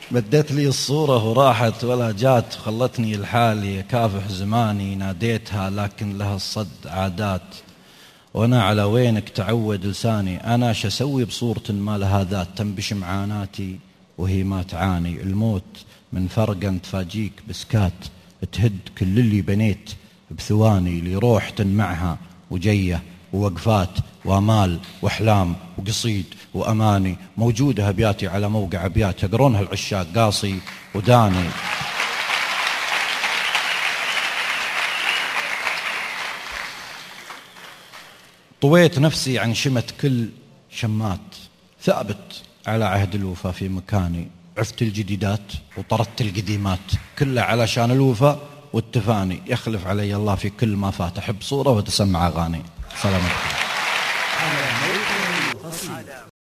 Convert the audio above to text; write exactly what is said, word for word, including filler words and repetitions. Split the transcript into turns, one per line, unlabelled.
بدت لي الصورة وراحت ولا جات، خلتني لحالي كافح زماني، ناديتها لكن لها الصد عادات، وانا على وينك تعود لساني، انا شسوي بصورة ما لها ذات، تنبش معاناتي وهي ما تعاني، الموت من فرقا تفاجيك بسكات، تهد كل اللي بنيت بثواني، لروح تنمعها وجيه ووقفات وامال واحلام وقصيد واماني، موجوده ابياتي على موقع ابيات يقرونها العشاق قاصي وداني. طويت نفسي عن شمت كل شمات، ثابت على عهد الوفا في مكاني، عفت الجديدات وطردت القديمات، كلها علشان الوفا والتفاني، يخلف علي الله في كل ما فات، أحب صورة وتسمع أغاني. سلام عليكم.